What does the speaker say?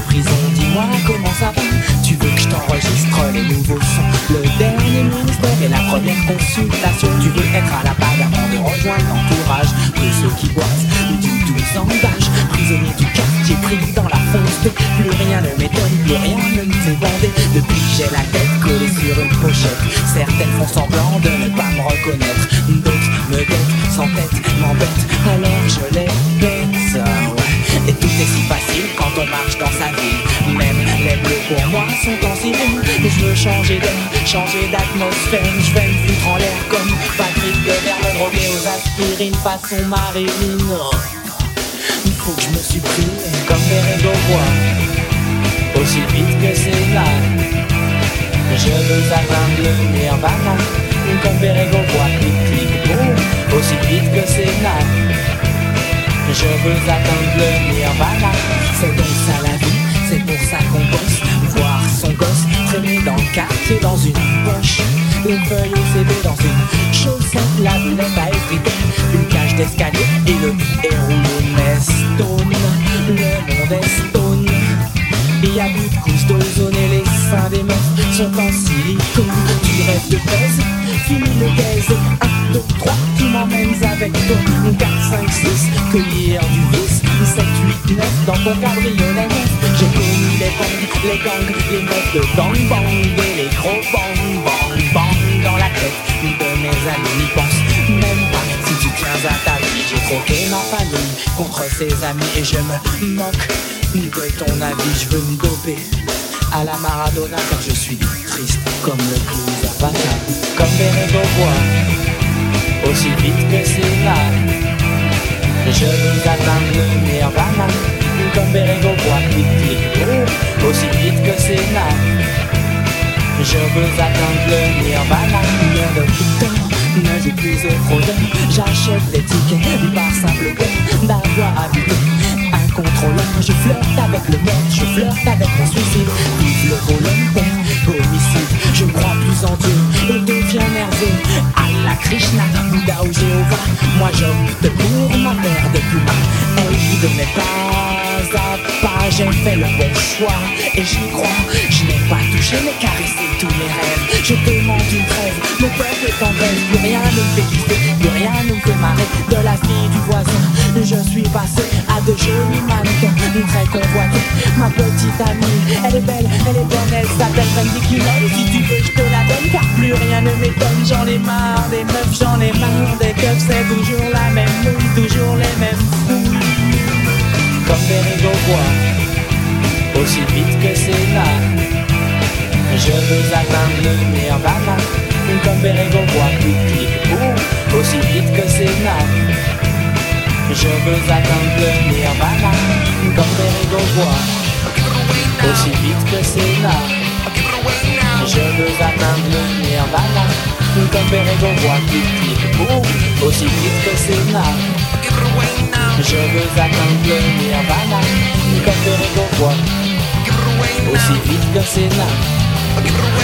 prison, dis-moi comment ça va. Tu veux que je t'enregistre les nouveaux sons, le dernier ministère et la première consultation. Tu veux être à la bague avant de rejoindre l'entourage de ceux qui boivent du 12 ans d'âge. Prisonnier du quartier pris dans la fonce, plus rien ne m'étonne, plus rien ne me fait bander. Depuis que j'ai la tête collée sur une pochette, certaines font semblant de ne pas me reconnaître, d'autres me guettent sans tête, m'embêtent, alors je les baisse. Ouais. Et tout est si facile quand on marche dans sa ville. Même les bleus pour moi sont en civil. Je veux changer d'air, changer d'atmosphère. Je vais me foutre en l'air comme Patrick Devers, me droguer aux aspirines façon Marilyn. Il faut que je me supprime comme Bérégo bois, aussi vite que c'est là. Je veux atteindre le nirvana comme Bérégo bois, clic clic boum, aussi vite que c'est là. Je veux atteindre le nirvana. C'est donc ça la vie, c'est pour ça qu'on bosse. Voir son gosse traîner dans le quartier dans une poche, une feuille au CV dans une chaussette, la lunette à effriter, une cage d'escalier et le héros stone. Le monde est stone. Il y a plus de couches d'ozone et les seins des meufs sont en silicone. Tu rêves de pèse, fini le gaze. 1, 2, 3, tu m'emmènes avec toi. 4, 5, 6, cueillir du vice. 7, 8, 9, dans ton cabriolet neuf. J'ai connu les bangs, les gangs, les meufs de bang bang et les gros bang bang bang dans la tête de mes amis n'y pensent même pas. Si tu tiens à ta vie, j'ai troqué ma famille contre ses amis et je me moque de ton avis. Je veux me doper à la Maradona car je suis triste comme le blues à Havana, comme Bérégo bois, aussi vite que c'est là. Je veux atteindre le nirvana comme Bérégo bois, clic clic oh, aussi vite que c'est là. Je veux atteindre le nirvana. Le putain ne joue plus au fraudeur. J'achète les tickets par simple gain d'avoir habité incontrôlable. Je flirte avec le meurtre, je flirte avec mon suicide. Vive le volontaire, homicide. Je crois plus en Dieu et deviens nerveux. Allah, Krishna, Bouddha ou Jéhovah. Moi j'opte pour ma mère de Puma. Elle guide mes pas à pas. J'ai fait le bon choix et j'y crois. Je n'ai pas touché mais caressé tous mes rêves. Je demande une trêve, mon peuple est en grève. Plus rien ne me fait kiffer, plus rien ne me fait marrer. De la fille du voisin, je suis passé à de jolis mannequins, très convoités. Ma petite amie, elle est belle, elle est bonne, elle s'appelle Wendy Quinol. Si tu veux je te la donne car plus rien ne m'étonne. J'en ai marre des meufs, j'en ai marre des keufs. C'est toujours la même mouille, toujours les mêmes fouilles. Comme Bérégo bois, aussi vite que c'est là. Je veux atteindre le nirvana comme Bérégo bois, clic clic boum, aussi vite que c'est là. Je veux atteindre le nirvana comme Bérégo bois, aussi vite que c'est là. Je veux atteindre le nirvana comme Bérégo bois, clic clic boum, aussi vite que c'est là. Je veux atteindre le nirvana comme Bérégo bois, aussi vite que c'est là.